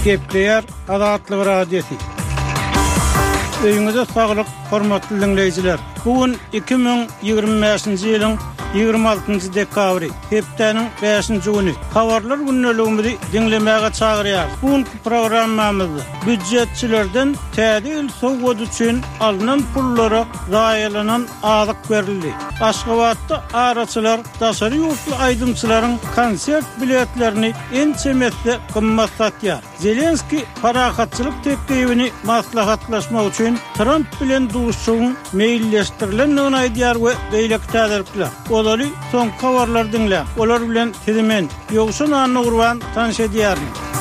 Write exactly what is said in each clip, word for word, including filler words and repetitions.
Gepleyer Adatlyk radiosi. Öýüňize saglyk, hormatly dinleýijiler. Bugün iki bin ýygrimi beşinji ýylyň ýygrimi altynjy dekabry, hepdeniň beşinji güni. Habarlar günneligimizi dinlemäge çagyrýar. Bu programmamyzda büdjetçilerden täze sowgat üçin alynan pullara zaýalanan azyk berildi. Aşgabatda araçylar, daşary ýurtly aýdymçylaryň konsert biletlerini en çemesde gymmat satýar. Zelenski parahatçylyk tekliwini maslahatlaşmak üçin Trump bilen duşuň meýilleşdirilendigini aýdýar we beýleki täziripler. Olary soň habarlar dinle. Olar bilen tezemen ýogşun anyny gurban tanış edýär.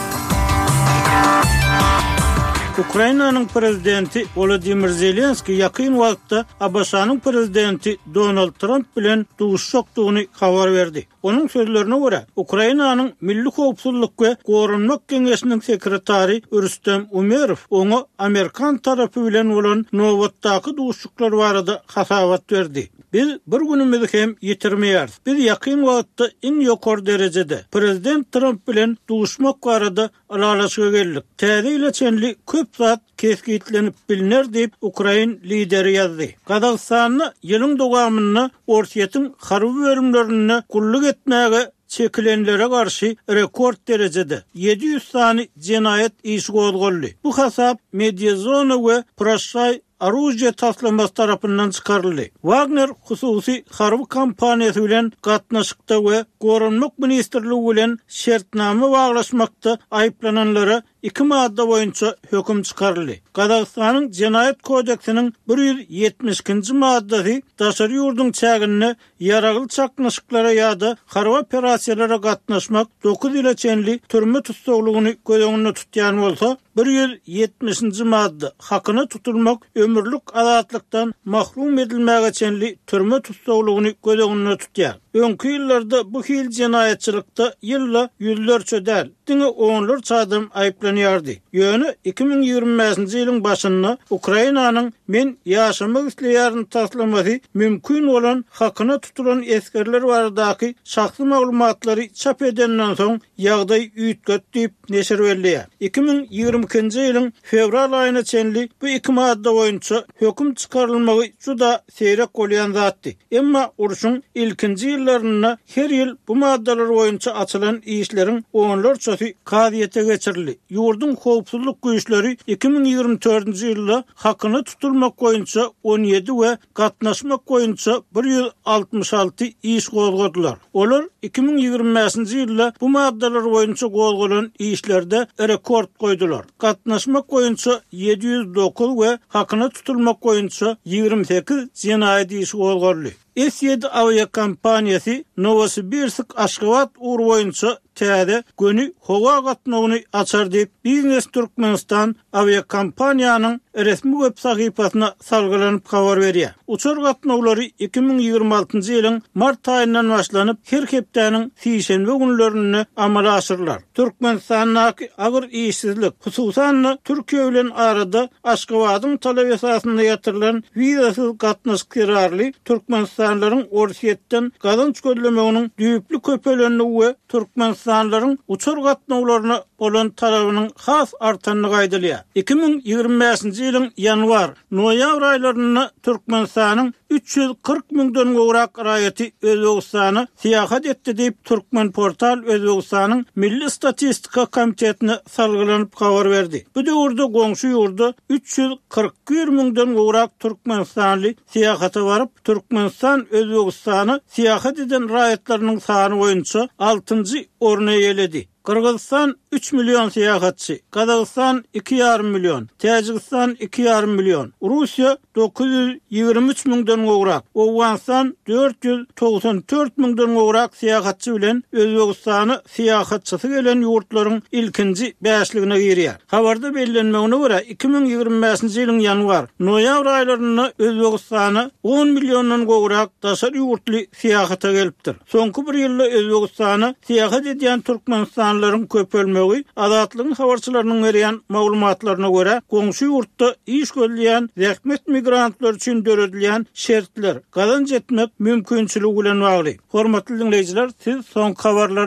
Ukrainanyň prezidenti Volodymyr Zelenski ýakyn wagtda Abaşanyň prezidenti Donald Trump bilen duşuşykdygyny habar berdi. Onun sözlerine göre Ukrainanyň Milli Howpsuzlyk we Gorunmak Geňeşiniň sekretary Rüstem Umerov onu Amerikan tarapy bilen bolan nowatdaky duşuşyklar barada hasabat berdi. Biz bir günümizi hem ýitirmeýäris. Biz ýakyn wagtda en ýokary derejede prezident Trump bilen duşmak barada aralaşyga geldik. Täze ile çenli köp zat keskitlenip biliner diýip Ukrain lideri ýazdy. Gazagstanyň ýylyň dowamyny orsiýetin harby bölümlerini gullyk etmäge çekilenlere karşı rekord derecede yedi yüz sany cinayet işi gozgoldy. Bu hasap Mediazona we Prashay Aruzja taslaması tarapından çıkarıldı. Wagner hususi harby kampaniýasy bilen gatnaşykda we Gorunmak ministrligi bilen şertname baglaşmakda aýplananlara iki madda boýunça höküm çıkarıldı. Gazagstanyň Jinayet kodeksiniň bir yüz ýetmişinji maddasy daşary ýurdun çägini ýaragyl çaknaşyklara ýa-da harby operasiýalara gatnaşmak dokuz ýyla çenli türme tutsaglygyny gözeňinde tutýan bolsa, bir yüz ýetmişinji madda hakyny tutulmak ömürlük azatlykdan mahrum edilmäge çenli türme tutsaglygyny gözeňinde tutýar. Öňkü ýyllarda bu hil jinayetçilikde ýylla ýüzlerçe däl, diňe onlarça adam aýplanýardy. Ýöne iki bin ýygrimi beşinji ýylyň başynda Ukrainanyň men ýaşamak isleýärini taslamasy mümkin bolan hakyna tutulan eskerler baradaky şahsy maglumatlary çap edenden soň ýagdaý üýtgöt diýip neşir berýär. iki bin ýygrimikinji ýylyň fevral aýyna çenli bu iki madda boýunça höküm çykarylmagy juda seýrek bolýan zatdy. Emma uruşyň ilkinji ýyllaryna her ýyl bu maddalar boýunça açylan işleriň onlarçasy kadyete geçirildi. Ýurdun howpsuzlyk güýçleri iki bin ýygrimi dördünji ýylda hakyny tutulmak boýunça on ýedi we gatnaşmak boýunça bir yüz altmış alty iş gozgodylar. Olar iki bin ýygrimi beşinji ýylda bu maddalar boýunça gozgolan işlerde rekord goýdular. Gatnaşmak boýunça ýedi yüz dokuz we hakyny tutulmak boýunça ýygrimi sekiz jinayet işi gozgoldy. S yedi avia kampaniýasy Novosibirsk Aşgabat uğur boýunça täze göni howa gatnawyny açar diýip Biznes Türkmenistan avia kampaniýanyň resmi web sahypasyna salgylanyp habar berýär. Uçur gatnawlary iki bin ýygrimi altynjy ýylyň mart aýyndan başlanyp her hepdeniň sýşenbe günlerini amala aşyrlar. Türkmenistanyň agyr işsizlik, hususan Türkiýe bilen arada Aşgabatyň talap esasyna ýatyrylan wizasyz gatnaşyk kararly Türkmenistanlaryň orsiýetden gazanç gözlemeginiň düýüplü köpelenligi we Türkmenistanlaryň uçur gatnawlaryna bolan talabynyň has artanlygy aýdylýar. iki bin ýygrimi beşinji ýylyň ýanwar, noýabr aýlaryna Türkmenistanyň üç yüz kırk miňden gowrak raýaty Özbegistany syýahat etdi diýip Türkmen portal Özbegistanyň Milli Statistika Komitetine salgylanyp habar berdi. Bu döwürde goňşy ýurda üç yüz kırk bir miňden gowrak Türkmenistanly syýahata baryp Türkmenistan Özbegistany syýahat eden raýatlarynyň sany boýunça altynjy orna ýeledi. Kırgızistan üç milyon seyahatçı, Kazakistan iki yarım milyon, Tacikistan iki yarım milyon, Rusya dokuz yüz ýygrimi üç miňden gowrak, Awganistan dört yüz doksan dört miňden gowrak seyahatçy bilen Özbegistany seyahatçysy gelen ýurtlaryň ilkinji beşligine girýär. Habarda bellenmegine görä iki bin ýygrimi beşinji ýylyň ýanwar, noýabr aýlaryna Özbegistany on milyondan gowrak daşary ýurtly seyahata gelipdir. Soňky bir ýylda Özbegistany seyahat edýän Türkmenistan insanların köpölmegi azatlygyň habarçylarynyň berýän maglumatlaryna görä goňşy ýurtda iş gözleýän zähmet migrantlar üçin döredilýän şertler gazanç etmek mümkinçiligi bilen bagly. Hormatly dinleýijiler, siz soň habarlar